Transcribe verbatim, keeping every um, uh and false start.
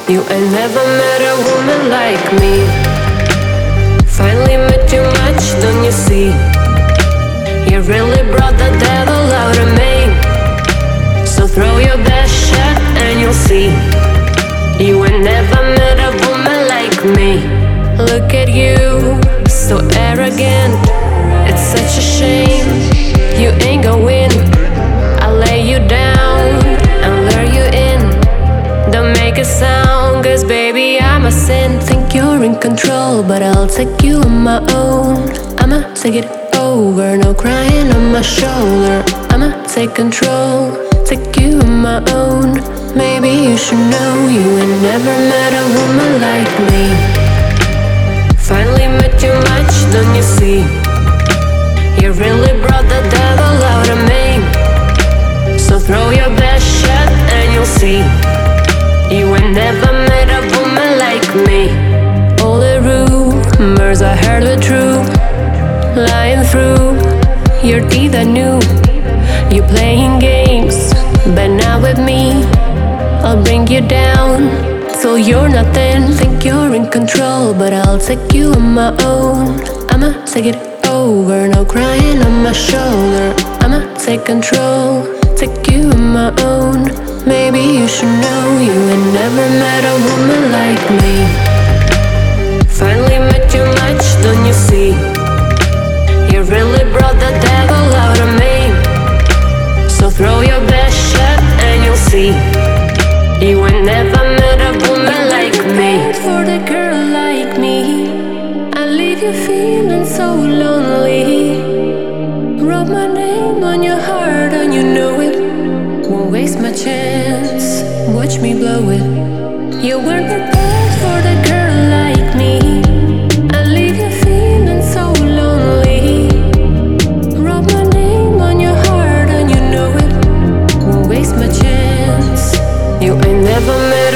You ain't never met a woman like me. Finally met you much, don't you see? You really brought the devil out of me. So throw your best shot and you'll see. You ain't never met a woman like me. Look at you, so arrogant. It's such a shame you ain't gonna win. I'll lay you down and lure you in. Don't make a sound, cause baby I'm a sin. Think you're in control, but I'll take you on my own. I'ma take it over, no crying on my shoulder. I'ma take control, take you on my own. Maybe you should know you ain't never met a woman like me. Finally met you much, don't you see? You really brought the devil out of me. So throw your best shot and you'll see. You ain't never met a woman like me. All the rumors I heard were true. Lying through your teeth I knew. You playing games, but not with me. I'll bring you down till you're nothing. Think you're in control, but I'll take you on my own. I'ma take it over, no crying on my shoulder. I'ma take control, take you on my own. Maybe you should know you ain't never met a woman like me. Finally met you much, don't you see? You really brought the devil out of me. So throw your best shot and you'll see. You ain't never met a woman like me. For the girl like me, I leave you feeling so lonely. Wrote my name on your heart and you know it. Won't waste my chance, watch me blow it. You weren't prepared for the girl like me. I leave you feeling so lonely. Wrote my name on your heart and you know it. Won't waste my chance. You ain't never met